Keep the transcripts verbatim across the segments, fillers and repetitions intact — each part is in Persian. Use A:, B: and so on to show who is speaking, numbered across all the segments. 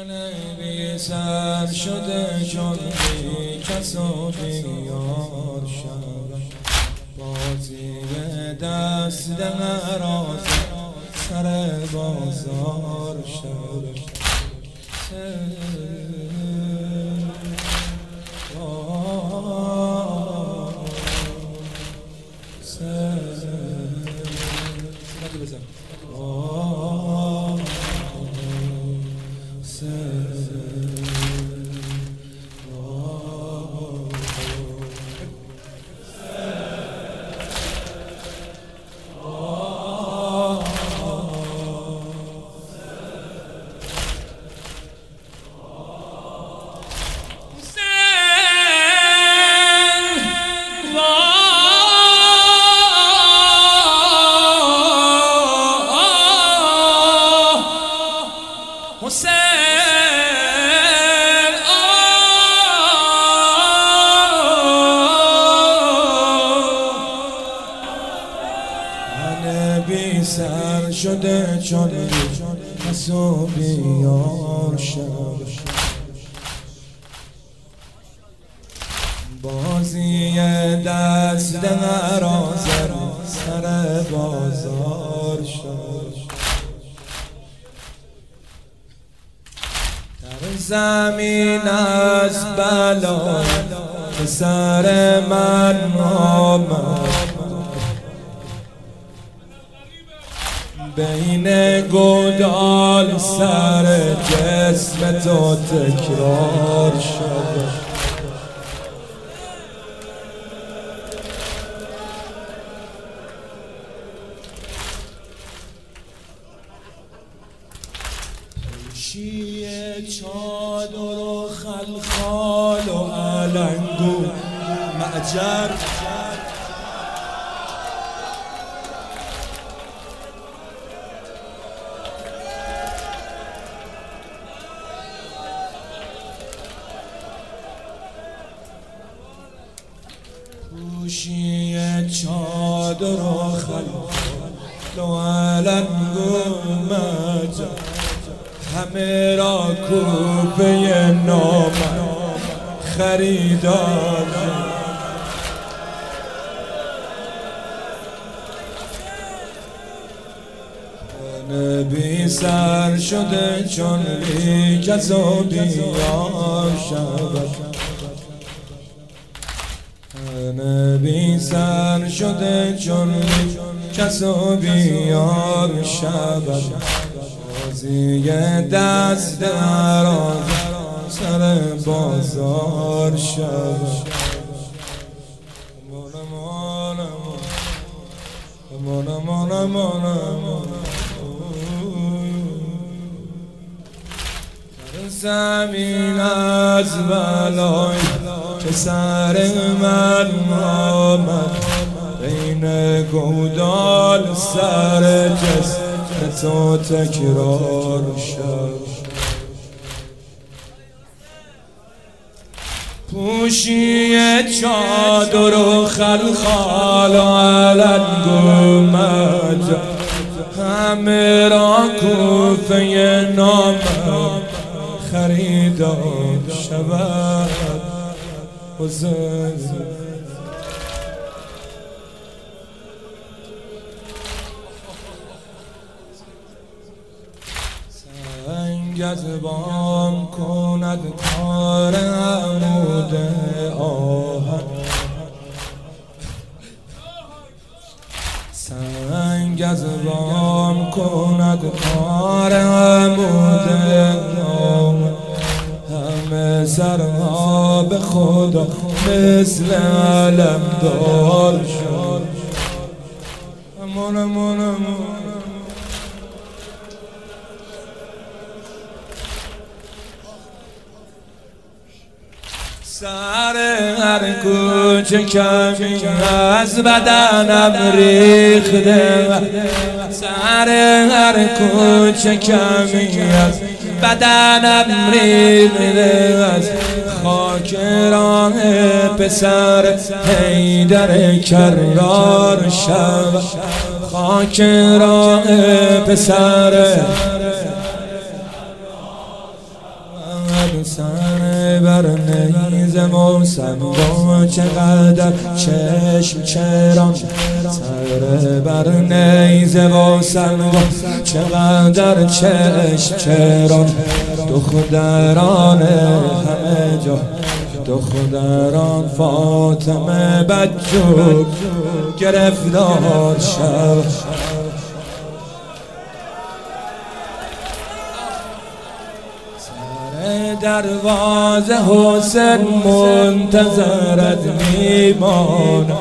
A: بی سر شده چون بی کس و بیار شد بازی دست دراز سر بازار شد بی سر شده چون کس و بیار شد بازی دست دراز سر بازار شد در زمین از بلا به سر من آمد بین گودال سر جسم تو تکرار شد پوشی چادر و خلخال و علنگ و معجر پوشی چادر و خلخال و علنگ و معجر همه را کوپه نام خریدار بی سر شده چون بی کس و بیار شود بی سر شده چون بی کس و بیار شود بازی دست دراز سر بازار شود زمین از بلای که سر من آمد بین گودال سر جسم تو تکرار شد پوشی چادر و خلخال و علنگ و معجر همه را کوفه نام خریدار شود سنگ از بام کند کار عمود آهن سنگ از بام کند کار عمود آهن همه سرها به خدا مثل علم دار شد امون امون امون سر هر کوچه کمی از بدنم ریخته سر هر کوچه کمی از بدنم ریخته از خاک راه پسر حیدر کرار شب خاک راه پسر سر بر نیز موسم چقدر چشم چران، سر بر نیز موسم چقدر چشم چران، دختران همه جا دختران فاطمه بدجور گرفتار شد. سر دروازه حسین منتظرت میماند،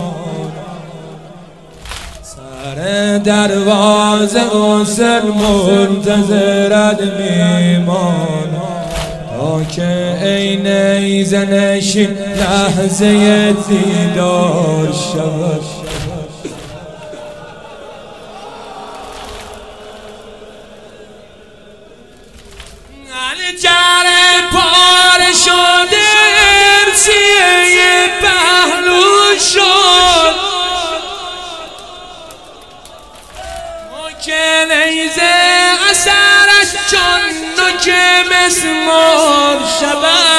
A: سر دروازه حسین منتظرت میماند، تا که ای نیزه نشین لحظه دیدار شود.
B: جر پاره شده ارسیه پهلو شد، که نیزه اثرش چون که مسمار شود.